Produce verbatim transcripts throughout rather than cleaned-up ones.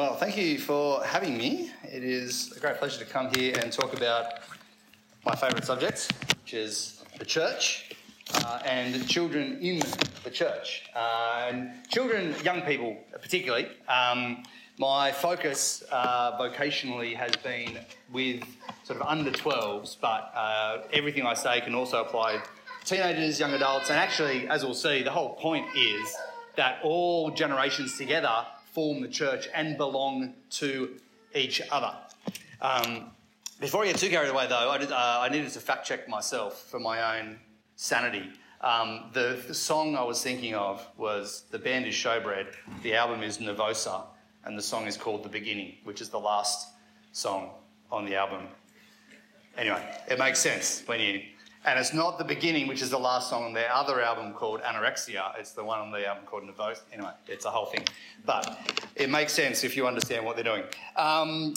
Well, thank you for having me. It is a great pleasure to come here and talk about my favourite subject, which is the church uh, and children in the church. Uh, and children, young people particularly. Um, my focus uh, vocationally has been with sort of under twelves, but uh, everything I say can also apply to teenagers, young adults, and actually, as we'll see, the whole point is that all generations together form the church and belong to each other. Um, before I get too carried away, though, I, did, uh, I needed to fact check myself for my own sanity. Um, the, the song I was thinking of was, the band is Showbread, the album is Nervosa, and the song is called The Beginning, which is the last song on the album. Anyway, it makes sense when you... And it's not The Beginning, which is the last song on their other album called Anorexia. It's the one on the album called Nervosa. Anyway, it's a whole thing. But it makes sense if you understand what they're doing. Um,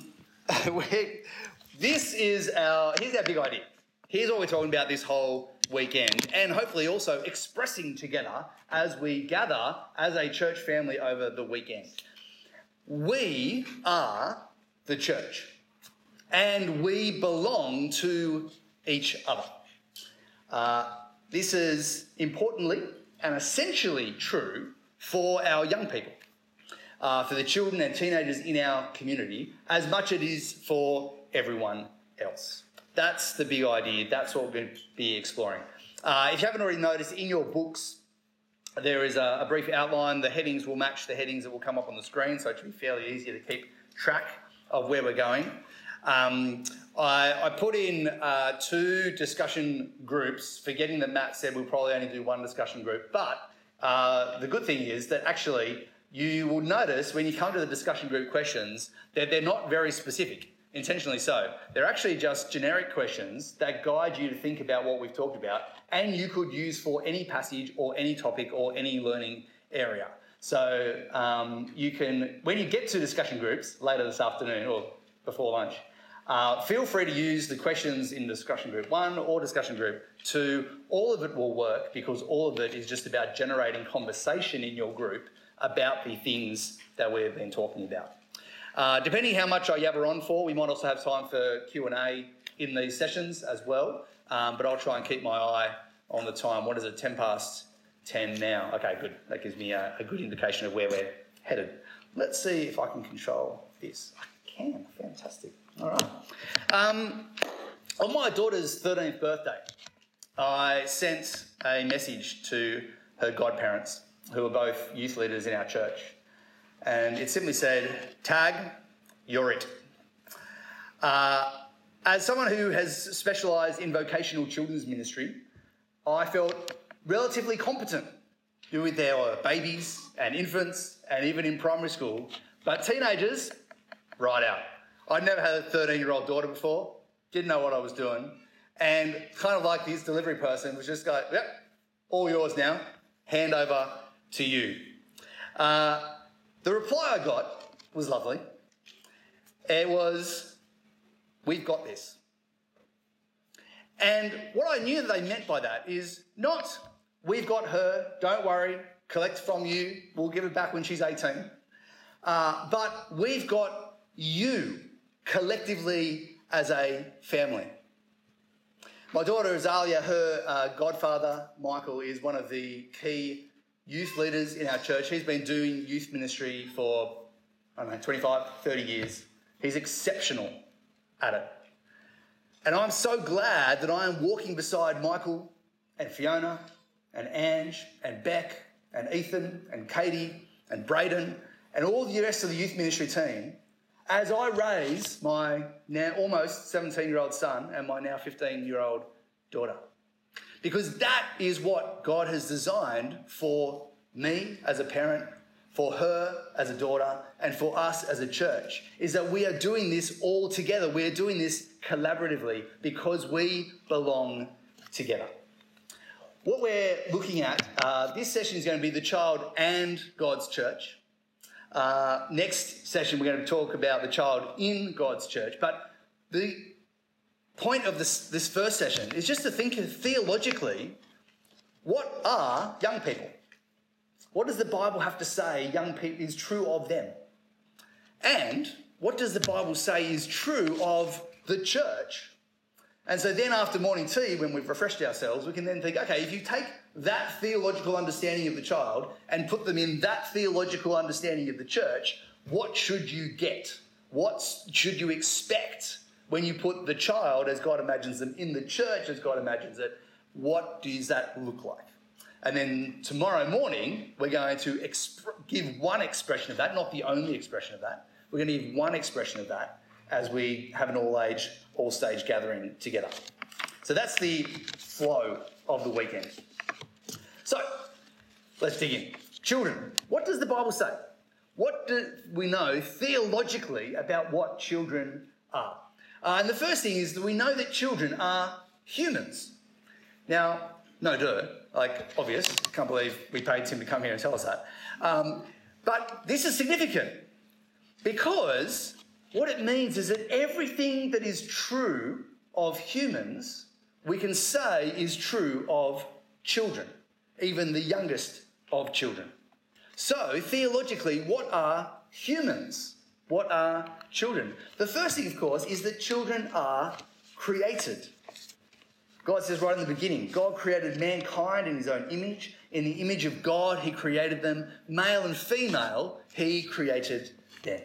this is our... Here's our big idea. Here's what we're talking about this whole weekend, and hopefully also expressing together as we gather as a church family over the weekend. We are the church, and we belong to each other. Uh, this is importantly and essentially true for our young people, uh, for the children and teenagers in our community, as much as it is for everyone else. That's the big idea. That's what we're going to be exploring. Uh, if you haven't already noticed, in your books, there is a, a brief outline. The headings will match the headings that will come up on the screen, so it should be fairly easy to keep track of where we're going. Um, I, I put in uh, two discussion groups, forgetting that Matt said we'll probably only do one discussion group. But uh, the good thing is that actually you will notice when you come to the discussion group questions that they're not very specific, intentionally so. They're actually just generic questions that guide you to think about what we've talked about, and you could use for any passage or any topic or any learning area. So um, you can, when you get to discussion groups later this afternoon or before lunch, Uh, feel free to use the questions in discussion group one or discussion group two. All of it will work because all of it is just about generating conversation in your group about the things that we've been talking about. Uh, depending how much I yabber on for, we might also have time for Q and A in these sessions as well, um, but I'll try and keep my eye on the time. What is it, ten past ten now? Okay, good. That gives me a, a good indication of where we're headed. Let's see if I can control this. I can. Fantastic. All right. Um, on my daughter's thirteenth birthday, I sent a message to her godparents, who are both youth leaders in our church. And it simply said, tag, you're it. Uh, as someone who has specialised in vocational children's ministry, I felt relatively competent with their babies and infants and even in primary school. But teenagers, right out. I'd never had a thirteen-year-old daughter before, didn't know what I was doing, and kind of like this delivery person was just like, yep, all yours now, hand over to you. Uh, the reply I got was lovely. It was, we've got this. And what I knew that they meant by that is not, we've got her, don't worry, collect from you, we'll give it back when she's eighteen, uh, but we've got you collectively as a family. My daughter Azalia, her uh, godfather, Michael, is one of the key youth leaders in our church. He's been doing youth ministry for, I don't know, twenty-five, thirty years. He's exceptional at it. And I'm so glad that I am walking beside Michael and Fiona and Ange and Beck and Ethan and Katie and Braden and all the rest of the youth ministry team as I raise my now almost seventeen-year-old son and my now fifteen-year-old daughter. Because that is what God has designed for me as a parent, for her as a daughter, and for us as a church, is that we are doing this all together. We are doing this collaboratively because we belong together. What we're looking at, uh, this session is going to be the child and God's church. Uh, next session, we're going to talk about the child in God's church. But the point of this, this first session is just to think theologically, what are young people? What does the Bible have to say young people is true of them? And what does the Bible say is true of the church? And so then after morning tea, when we've refreshed ourselves, we can then think, okay, if you take that theological understanding of the child and put them in that theological understanding of the church, what should you get? What should you expect when you put the child as God imagines them in the church as God imagines it? What does that look like? And then tomorrow morning, we're going to exp- give one expression of that, not the only expression of that. We're going to give one expression of that as we have an all-age, all-stage gathering together. So that's the flow of the weekend. So let's dig in. Children, what does the Bible say? What do we know theologically about what children are? Uh, and the first thing is that we know that children are humans. Now, no duh, like obvious, can't believe we paid Tim to come here and tell us that. Um, but this is significant because what it means is that everything that is true of humans, we can say is true of children, even the youngest of children. So, theologically, what are humans? What are children? The first thing, of course, is that children are created. God says right in the beginning, God created mankind in his own image. In the image of God, he created them. Male and female, he created them.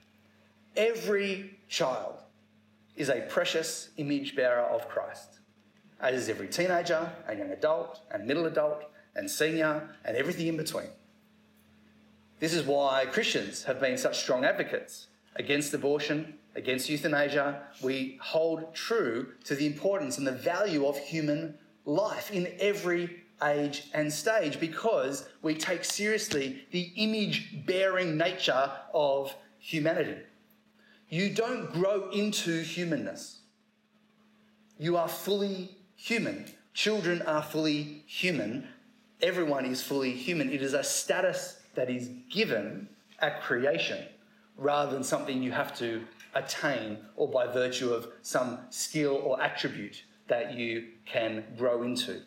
Every child is a precious image bearer of Christ, as is every teenager and young adult and middle adult and senior and everything in between. This is why Christians have been such strong advocates against abortion, against euthanasia. We hold true to the importance and the value of human life in every age and stage because we take seriously the image-bearing nature of humanity. You don't grow into humanness. You are fully human. Children are fully human. Everyone is fully human. It is a status that is given at creation rather than something you have to attain or by virtue of some skill or attribute that you can grow into.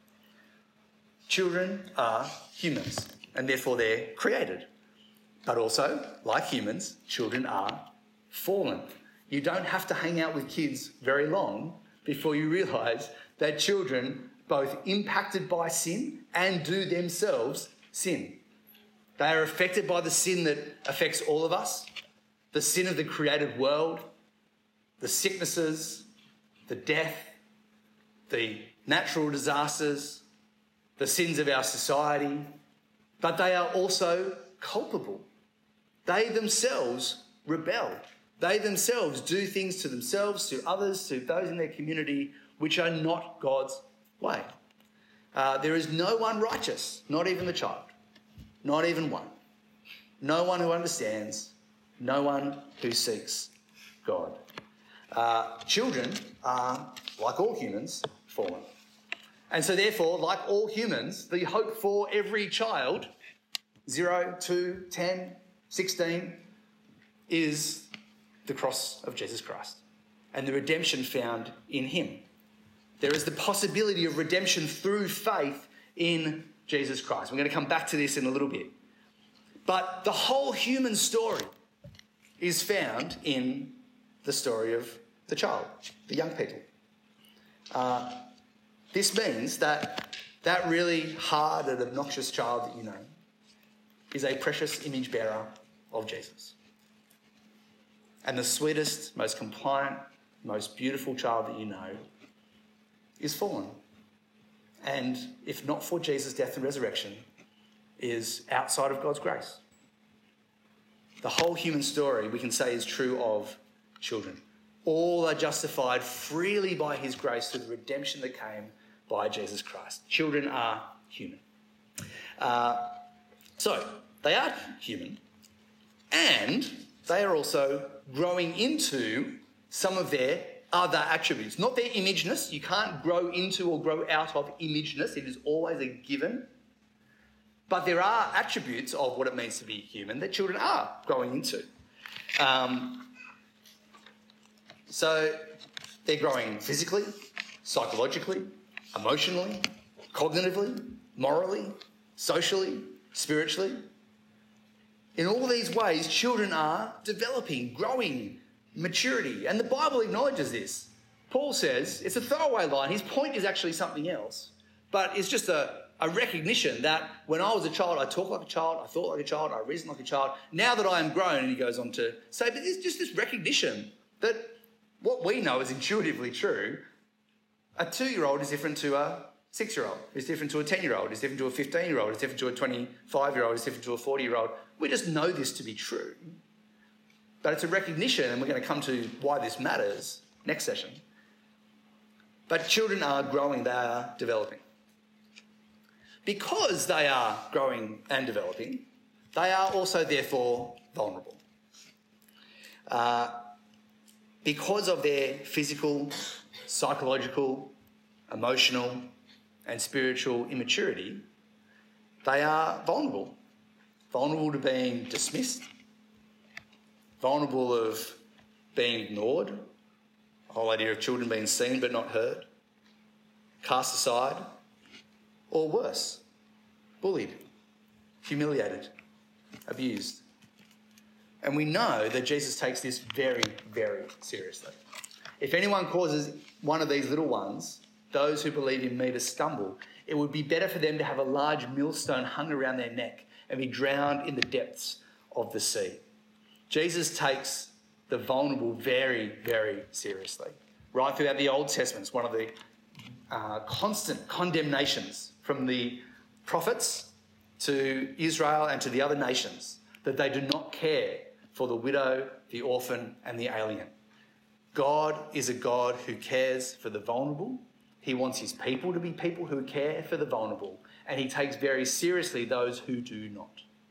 Children are humans and therefore they're created. But also, like humans, children are fallen. You don't have to hang out with kids very long before you realise that children both impacted by sin and do themselves sin. They are affected by the sin that affects all of us, the sin of the created world, the sicknesses, the death, the natural disasters, the sins of our society, but they are also culpable. They themselves rebel. They themselves do things to themselves, to others, to those in their community, which are not God's way. Uh, there is no one righteous, not even the child. Not even one. No one who understands. No one who seeks God. Uh, children are, like all humans, fallen. And so therefore, like all humans, the hope for every child, zero, two, ten, sixteen, is the cross of Jesus Christ and the redemption found in him. There is the possibility of redemption through faith in Jesus Christ. We're going to come back to this in a little bit. But the whole human story is found in the story of the child, the young people. Uh, this means that that really hard and obnoxious child that you know is a precious image bearer of Jesus. And the sweetest, most compliant, most beautiful child that you know is fallen. And if not for Jesus' death and resurrection, is outside of God's grace. The whole human story, we can say, is true of children. All are justified freely by his grace through the redemption that came by Jesus Christ. Children are human. Uh, so, they are human, and they are also growing into some of their other attributes. Not their imageness. You can't grow into or grow out of imageness. It is always a given. But there are attributes of what it means to be human that children are growing into. Um, so they're growing physically, psychologically, emotionally, cognitively, morally, socially, spiritually. In all these ways, children are developing, growing, maturity. And the Bible acknowledges this. Paul says, it's a throwaway line. His point is actually something else. But it's just a, a recognition that when I was a child, I talked like a child, I thought like a child, I reasoned like a child. Now that I am grown, and he goes on to say, but it's just this recognition that what we know is intuitively true. A two-year-old is different to a six-year-old, is different to a ten-year-old, is different to a fifteen-year-old, is different to a twenty-five-year-old, is different to a forty-year-old. We just know this to be true. But it's a recognition, and we're going to come to why this matters next session. But children are growing, they are developing. Because they are growing and developing, they are also therefore vulnerable. Uh, because of their physical, psychological, emotional, and spiritual immaturity, they are vulnerable. Vulnerable to being dismissed, vulnerable of being ignored, the whole idea of children being seen but not heard, cast aside, or worse, bullied, humiliated, abused. And we know that Jesus takes this very, very seriously. If anyone causes one of these little ones, those who believe in me, to stumble, it would be better for them to have a large millstone hung around their neck and be drowned in the depths of the sea. Jesus takes the vulnerable very, very seriously. Right throughout the Old Testament, it's one of the uh, constant condemnations from the prophets to Israel and to the other nations that they do not care for the widow, the orphan, and the alien. God is a God who cares for the vulnerable. He wants his people to be people who care for the vulnerable, and he takes very seriously those who do not.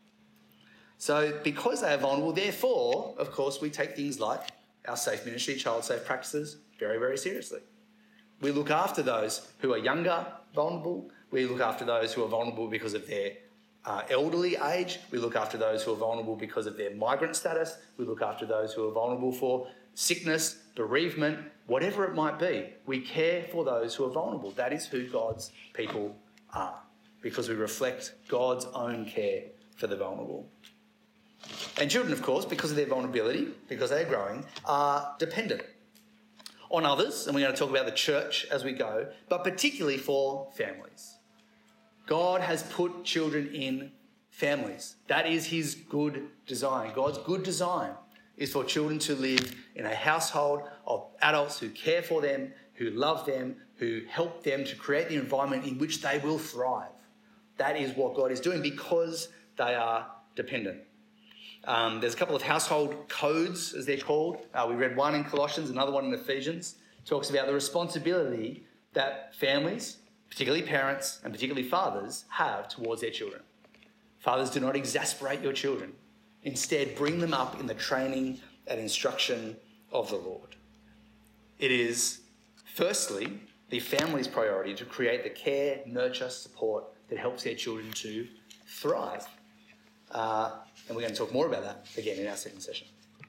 So because they are vulnerable, therefore, of course, we take things like our safe ministry, child safe practices very, very seriously. We look after those who are younger, vulnerable. We look after those who are vulnerable because of their uh, elderly age. We look after those who are vulnerable because of their migrant status. We look after those who are vulnerable for sickness, bereavement, whatever it might be. We care for those who are vulnerable. That is who God's people are, because we reflect God's own care for the vulnerable. And children, of course, because of their vulnerability, because they're growing, are dependent on others, and we're going to talk about the church as we go, but particularly for families. God has put children in families. That is his good design. God's good design is for children to live in a household of adults who care for them, who love them, who help them to create the environment in which they will thrive. That is what God is doing because they are dependent. Um, there's a couple of household codes, as they're called. Uh, we read one in Colossians, another one in Ephesians. It talks about the responsibility that families, particularly parents and particularly fathers, have towards their children. Fathers, do not exasperate your children. Instead, bring them up in the training and instruction of the Lord. It is, firstly, the family's priority to create the care, nurture, support that helps their children to thrive. Uh, and we're going to talk more about that again in our second session.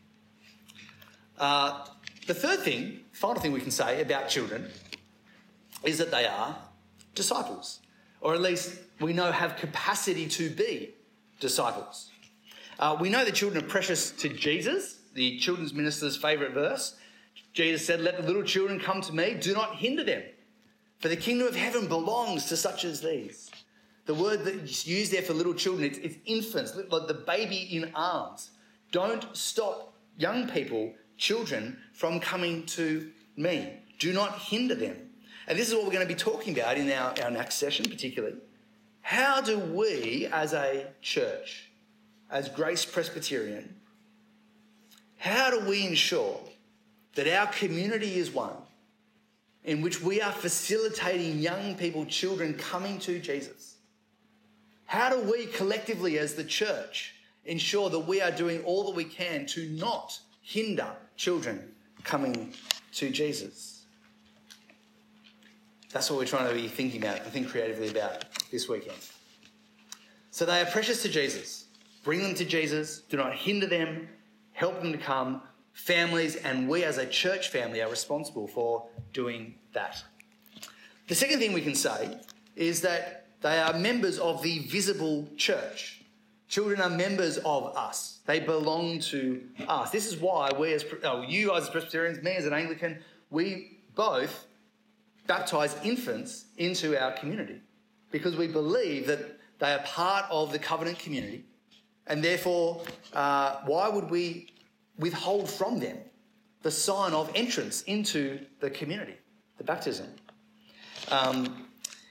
Uh, the third thing, final thing we can say about children is that they are disciples, or at least we know have capacity to be disciples. Uh, we know that children are precious to Jesus, the children's minister's favourite verse. Jesus said, "Let the little children come to me, do not hinder them, for the kingdom of heaven belongs to such as these." The word that's used there for little children, it's, it's infants, like the baby in arms. Don't stop young people, children, from coming to me. Do not hinder them. And this is what we're going to be talking about in our, our next session particularly. How do we as a church, as Grace Presbyterian, how do we ensure that our community is one in which we are facilitating young people, children coming to Jesus? How do we collectively as the church ensure that we are doing all that we can to not hinder children coming to Jesus? That's what we're trying to be thinking about and think creatively about this weekend. So they are precious to Jesus. Bring them to Jesus. Do not hinder them. Help them to come. Families and we as a church family are responsible for doing that. The second thing we can say is that they are members of the visible church. Children are members of us. They belong to us. This is why we as, oh, you guys as Presbyterians, me as an Anglican, we both baptise infants into our community because we believe that they are part of the covenant community, and therefore uh, why would we withhold from them the sign of entrance into the community, the baptism? Um,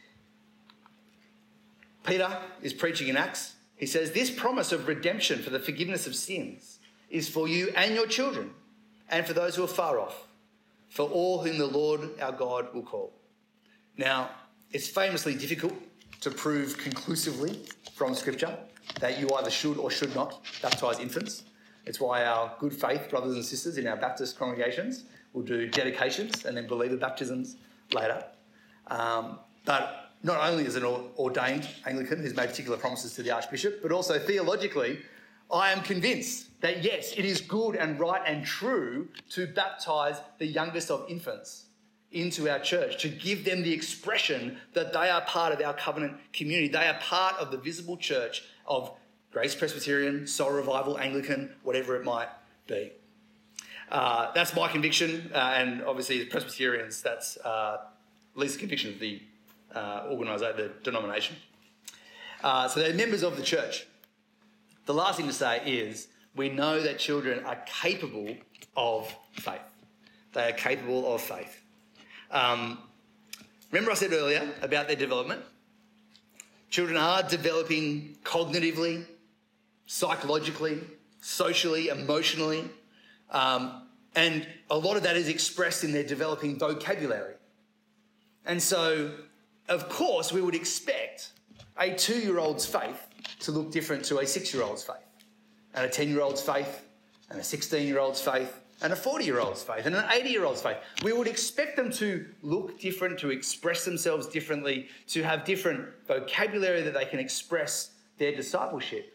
Peter is preaching in Acts. He says, this promise of redemption for the forgiveness of sins is for you and your children and for those who are far off, for all whom the Lord our God will call. Now, it's famously difficult to prove conclusively from Scripture that you either should or should not baptise infants. It's why our good faith brothers and sisters in our Baptist congregations will do dedications and then believer baptisms later. Um, but not only as an ordained Anglican who's made particular promises to the Archbishop, but also theologically, I am convinced that yes, it is good and right and true to baptise the youngest of infants into our church, to give them the expression that they are part of our covenant community. They are part of the visible church of Grace Presbyterian, Soul Revival, Anglican, whatever it might be. Uh, that's my conviction, uh, and obviously as Presbyterians, that's uh, at least the conviction of the uh, organisation, the denomination. Uh, so they're members of the church. The last thing to say is we know that children are capable of faith. They are capable of faith. Um, remember I said earlier about their development? Children are developing cognitively, psychologically, socially, emotionally, um, and a lot of that is expressed in their developing vocabulary. And so, of course, we would expect a two-year-old's faith to look different to a six-year-old's faith, and a ten-year-old's faith, and a sixteen-year-old's faith, and a forty-year-old's faith, and an eighty-year-old's faith. We would expect them to look different, to express themselves differently, to have different vocabulary that they can express their discipleship.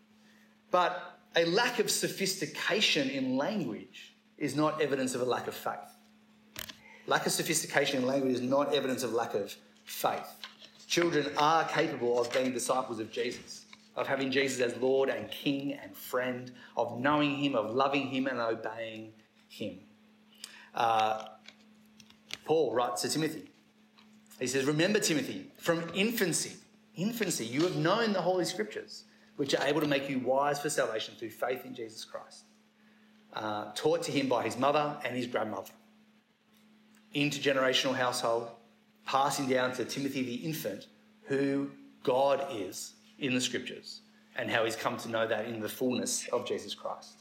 But a lack of sophistication in language is not evidence of a lack of faith. Lack of sophistication in language is not evidence of lack of faith. Children are capable of being disciples of Jesus, of having Jesus as Lord and King and friend, of knowing him, of loving him and obeying him. Uh, Paul writes to Timothy. He says, remember, Timothy, from infancy, infancy, you have known the Holy Scriptures, which are able to make you wise for salvation through faith in Jesus Christ, uh, taught to him by his mother and his grandmother. Intergenerational household, passing down to Timothy the infant, who God is in the Scriptures, and how he's come to know that in the fullness of Jesus Christ.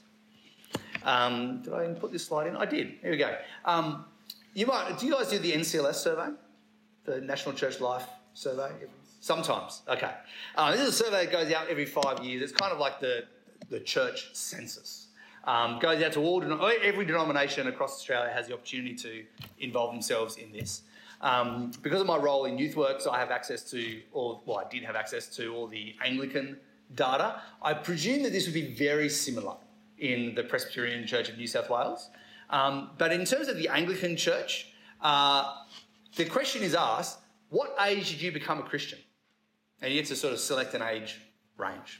Um, did I even put this slide in? I did. Here we go. Um, you might. Do you guys do the N C L S survey, the National Church Life Survey? Sometimes. Okay. Uh, this is a survey that goes out every five years. It's kind of like the the church census. Um, goes out to all every denomination across Australia has the opportunity to involve themselves in this. Um, because of my role in Youth Works, I have access to all. Well, I did have access to all the Anglican data. I presume that this would be very similar in the Presbyterian Church of New South Wales. Um, but in terms of the Anglican Church, uh, the question is asked: what age did you become a Christian? And you get to sort of select an age range.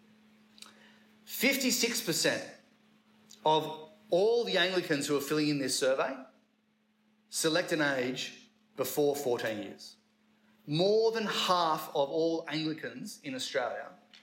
fifty-six percent of all the Anglicans who are filling in this survey select an age before fourteen years. More than half of all Anglicans in Australia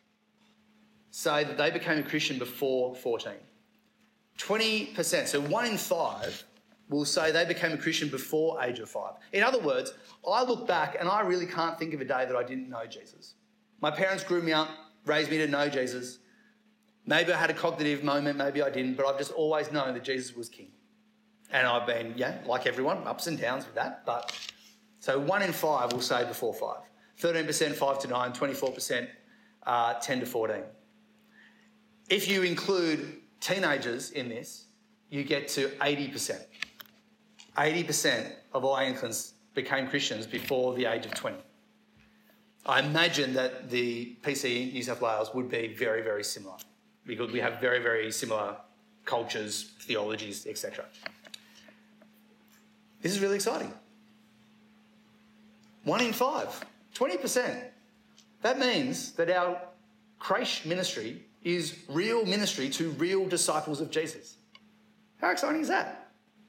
say that they became a Christian before fourteen. twenty percent, so one in five, will say they became a Christian before age of five. In other words, I look back and I really can't think of a day that I didn't know Jesus. My parents grew me up, raised me to know Jesus. Maybe I had a cognitive moment, maybe I didn't, but I've just always known that Jesus was King. And I've been, yeah, like everyone, ups and downs with that. But so one in five will say before five. thirteen percent, five to nine, twenty-four percent, uh, ten to fourteen. If you include teenagers in this, you get to eighty percent. eighty percent of all Anglicans became Christians before the age of twenty. I imagine that the P C New South Wales would be very, very similar because we have very, very similar cultures, theologies, et cetera. This is really exciting. One in five, twenty percent. That means that our creche ministry is real ministry to real disciples of Jesus. How exciting is that?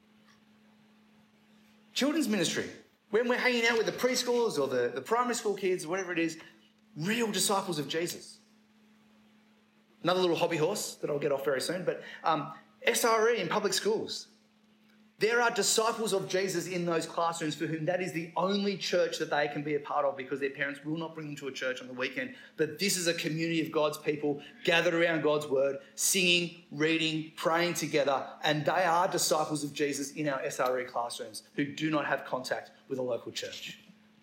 Children's ministry, when we're hanging out with the preschoolers or the, the primary school kids, or whatever it is, real disciples of Jesus. Another little hobby horse that I'll get off very soon, but um, S R E in public schools. There are disciples of Jesus in those classrooms for whom that is the only church that they can be a part of because their parents will not bring them to a church on the weekend. But this is a community of God's people gathered around God's word, singing, reading, praying together. And they are disciples of Jesus in our S R E classrooms who do not have contact with a local church.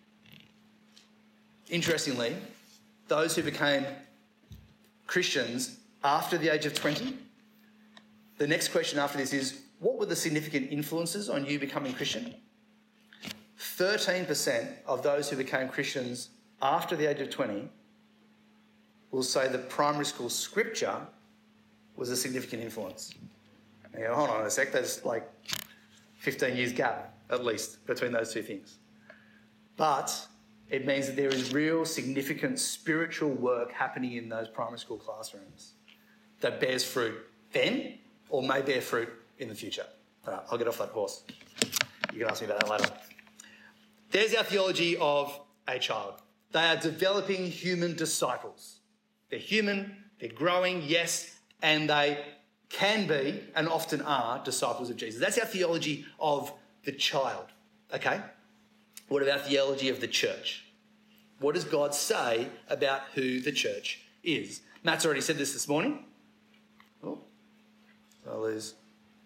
Interestingly, those who became Christians after the age of twenty, the next question after this is, what were the significant influences on you becoming Christian? thirteen percent of those who became Christians after the age of twenty will say that primary school scripture was a significant influence. And you go, hold on a sec, there's like fifteen years gap at least between those two things. But it means that there is real significant spiritual work happening in those primary school classrooms that bears fruit then or may bear fruit in the future. All right, I'll get off that horse. You can ask me about that later. There's our theology of a child. They are developing human disciples. They're human, they're growing, yes, and they can be and often are disciples of Jesus. That's our theology of the child, okay? What about theology of the church? What does God say about who the church is? Matt's already said this this morning. Oh, I'll lose.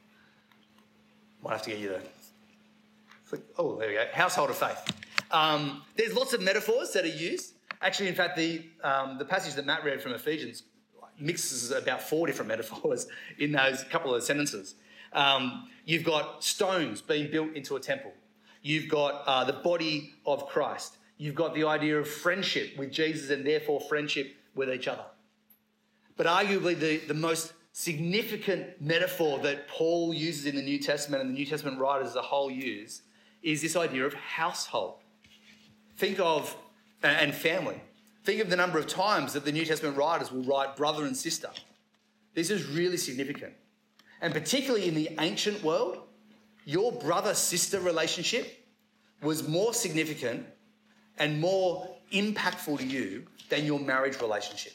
Might have to get you to... Oh, there we go. Household of faith. Um, there's lots of metaphors that are used. Actually, in fact, the um, the passage that Matt read from Ephesians mixes about four different metaphors in those couple of sentences. Um, you've got stones being built into a temple. You've got uh, the body of Christ. You've got the idea of friendship with Jesus and therefore friendship with each other. But arguably the, the most significant metaphor that Paul uses in the New Testament and the New Testament writers as a whole use is this idea of household. Think of, and family. Think of the number of times that the New Testament writers will write brother and sister. This is really significant. And particularly in the ancient world, your brother-sister relationship was more significant and more impactful to you than your marriage relationship.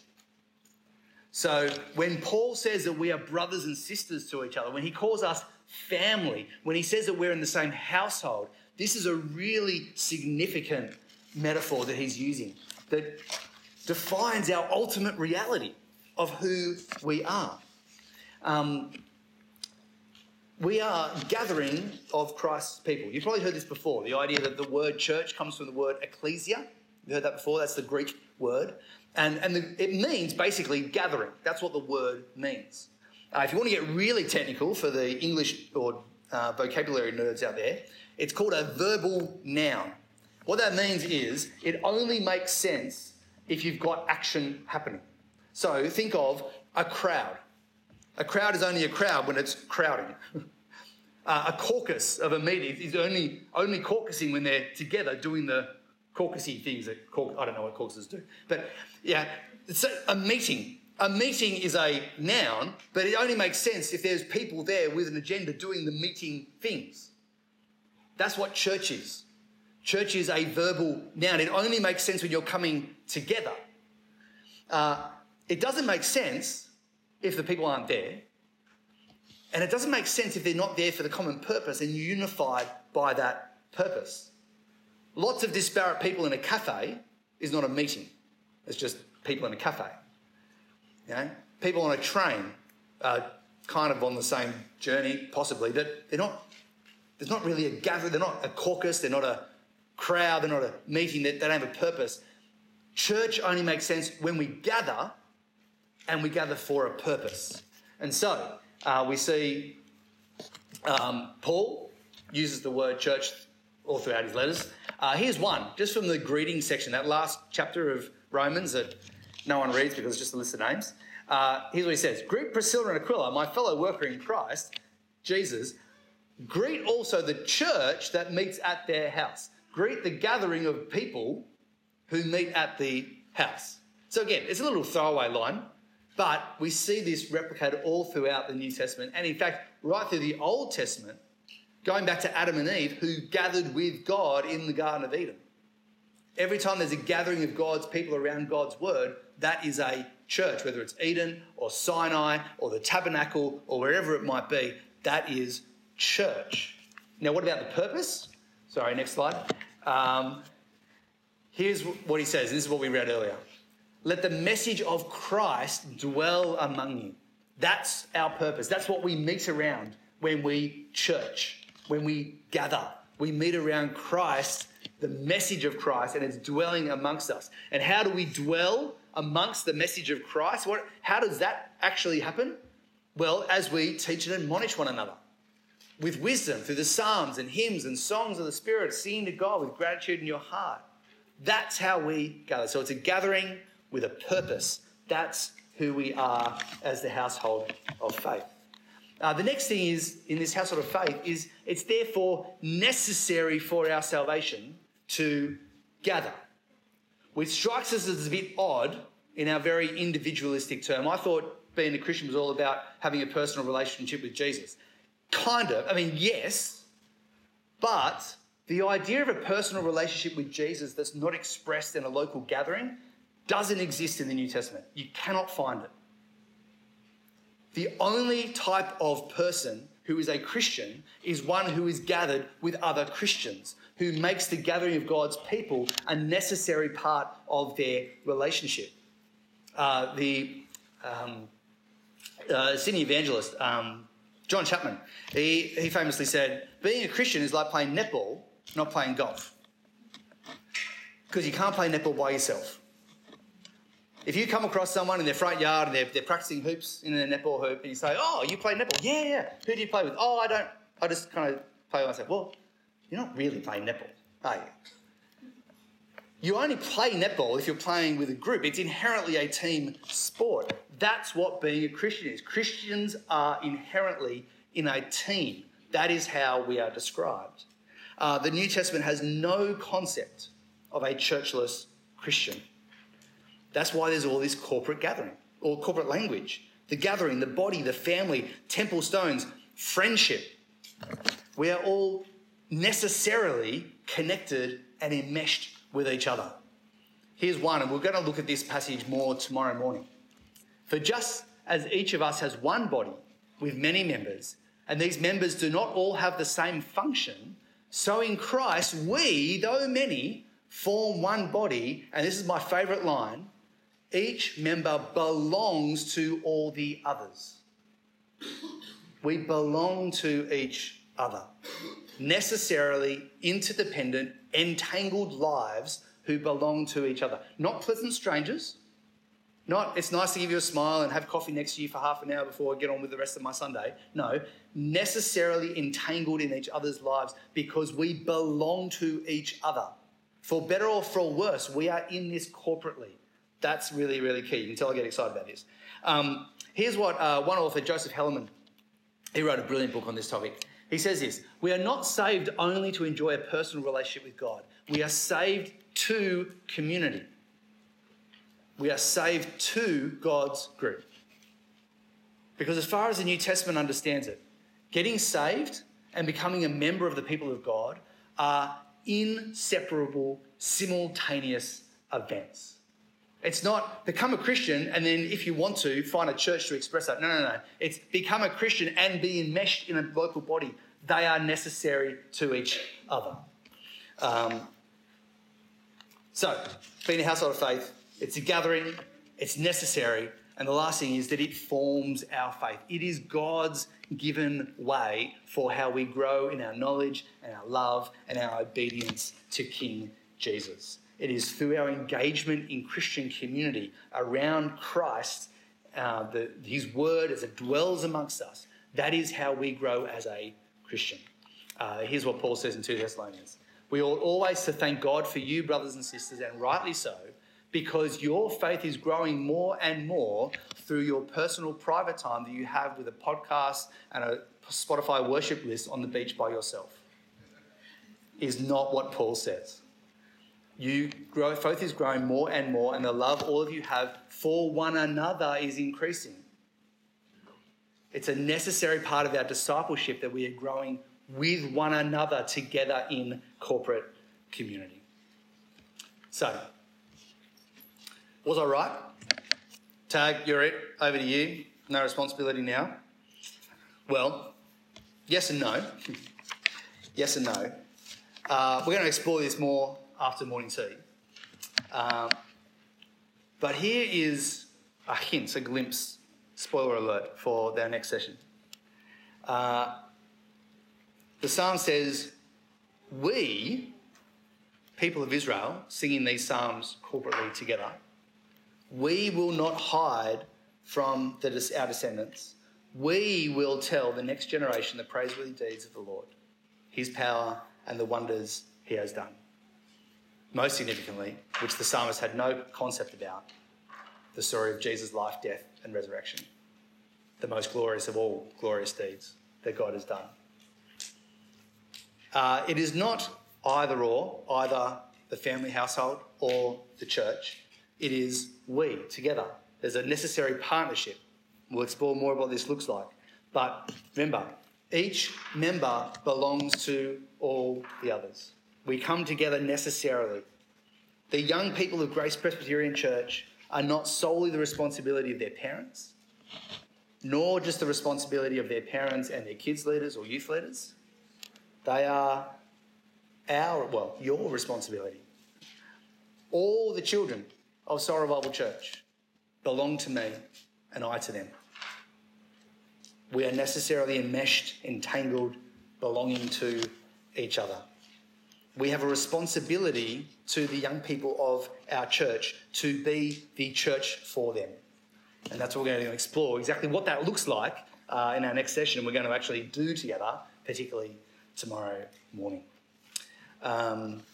So when Paul says that we are brothers and sisters to each other, when he calls us family, when he says that we're in the same household, this is a really significant metaphor that he's using that defines our ultimate reality of who we are. Um, we are gathering of Christ's people. You've probably heard this before, the idea that the word church comes from the word ecclesia. You've heard that before? That's the Greek word. And, and the, it means basically gathering. That's what the word means. Uh, if you want to get really technical for the English or uh, vocabulary nerds out there, it's called a verbal noun. What that means is it only makes sense if you've got action happening. So think of a crowd. A crowd is only a crowd when it's crowding. uh, a caucus of a meeting is only, only caucusing when they're together doing the caucusy things that caucus, I don't know what caucuses do. But yeah, it's a, a meeting. A meeting is a noun, but it only makes sense if there's people there with an agenda doing the meeting things. That's what church is. Church is a verbal noun. It only makes sense when you're coming together. Uh, it doesn't make sense if the people aren't there. And it doesn't make sense if they're not there for the common purpose and unified by that purpose. Lots of disparate people in a cafe is not a meeting. It's just people in a cafe. You know, people on a train are kind of on the same journey, possibly, but they're not. There's not really a gathering. They're not a caucus. They're not a crowd. They're not a meeting. They, they don't have a purpose. Church only makes sense when we gather, and we gather for a purpose. And so uh, we see um, Paul uses the word church all throughout his letters. Uh, here's one, just from the greeting section, that last chapter of Romans that no one reads because it's just a list of names. Uh, here's what he says. Greet Priscilla and Aquila, my fellow worker in Christ, Jesus. Greet also the church that meets at their house. Greet the gathering of people who meet at the house. So again, it's a little throwaway line, but we see this replicated all throughout the New Testament. And in fact, right through the Old Testament, going back to Adam and Eve, who gathered with God in the Garden of Eden. Every time there's a gathering of God's people around God's word, that is a church, whether it's Eden or Sinai or the tabernacle or wherever it might be, that is church. Now, what about the purpose? Sorry, next slide. Um, here's what he says. This is what we read earlier. Let the message of Christ dwell among you. That's our purpose. That's what we meet around when we church, when we gather. We meet around Christ, the message of Christ, and it's dwelling amongst us. And how do we dwell amongst the message of Christ? What, how does that actually happen? Well, as we teach and admonish one another with wisdom through the psalms and hymns and songs of the Spirit, singing to God with gratitude in your heart. That's how we gather. So it's a gathering with a purpose. That's who we are as the household of faith. Uh, the next thing is, in this household of faith, is it's therefore necessary for our salvation to gather. Which strikes us as a bit odd in our very individualistic term. I thought being a Christian was all about having a personal relationship with Jesus. Kind of. I mean, yes, but the idea of a personal relationship with Jesus that's not expressed in a local gathering doesn't exist in the New Testament. You cannot find it. The only type of person who is a Christian is one who is gathered with other Christians, who makes the gathering of God's people a necessary part of their relationship. Uh, the um, uh, Sydney evangelist, um, John Chapman, he, he famously said, being a Christian is like playing netball, not playing golf. Because you can't play netball by yourself. If you come across someone in their front yard and they're, they're practicing hoops in their netball hoop and you say, oh, you play netball? Yeah, yeah. Who do you play with? Oh, I don't. I just kind of play with myself. Well, you're not really playing netball, are you? You only play netball if you're playing with a group. It's inherently a team sport. That's what being a Christian is. Christians are inherently in a team. That is how we are described. Uh, the New Testament has no concept of a churchless Christian. That's why there's all this corporate gathering, or corporate language. The gathering, the body, the family, temple stones, friendship. We are all necessarily connected and enmeshed with each other. Here's one, and we're going to look at this passage more tomorrow morning. For just as each of us has one body with many members, and these members do not all have the same function, so in Christ we, though many, form one body, and this is my favourite line, each member belongs to all the others. We belong to each other. Necessarily interdependent, entangled lives who belong to each other. Not pleasant strangers. Not, it's nice to give you a smile and have coffee next to you for half an hour before I get on with the rest of my Sunday. No, necessarily entangled in each other's lives because we belong to each other. For better or for worse, we are in this corporately. That's really, really key. You can tell I get excited about this. Um, here's what uh, one author, Joseph Hellerman, he wrote a brilliant book on this topic. He says this, we are not saved only to enjoy a personal relationship with God. We are saved to community. We are saved to God's group. Because as far as the New Testament understands it, getting saved and becoming a member of the people of God are inseparable, simultaneous events. It's not become a Christian and then if you want to, find a church to express that. No, no, no. It's become a Christian and be enmeshed in a local body. They are necessary to each other. Um, so, being a household of faith, it's a gathering, it's necessary, and the last thing is that it forms our faith. It is God's given way for how we grow in our knowledge and our love and our obedience to King Jesus. It is through our engagement in Christian community around Christ, uh, the, his word as it dwells amongst us. That is how we grow as a Christian. Uh, here's what Paul says in Second Thessalonians. We ought always to thank God for you, brothers and sisters, and rightly so, because your faith is growing more and more through your personal private time that you have with a podcast and a Spotify worship list on the beach by yourself. Is not what Paul says. You grow, faith is growing more and more, and the love all of you have for one another is increasing. It's a necessary part of our discipleship that we are growing with one another together in corporate community. So, was I right? Tag, you're it. Over to you. No responsibility now. Well, yes and no. Yes and no. Uh, we're going to explore this more after morning tea. Um, but here is a hint, a glimpse, spoiler alert, for our next session. Uh, the psalm says, we, people of Israel, singing these psalms corporately together, we will not hide from the, our descendants. We will tell the next generation the praiseworthy deeds of the Lord, his power and the wonders he has done. Most significantly, which the psalmist had no concept about, the story of Jesus' life, death and resurrection, the most glorious of all glorious deeds that God has done. Uh, it is not either or, either the family household or the church. It is we together. There's a necessary partnership. We'll explore more of what this looks like. But remember, each member belongs to all the others. We come together necessarily. The young people of Grace Presbyterian Church are not solely the responsibility of their parents, nor just the responsibility of their parents and their kids' leaders or youth leaders. They are our, well, your responsibility. All the children of Sorrow Bible Church belong to me and I to them. We are necessarily enmeshed, entangled, belonging to each other. We have a responsibility to the young people of our church to be the church for them. And that's what we're going to explore, exactly what that looks like uh, in our next session, and we're going to actually do together, particularly tomorrow morning. Um,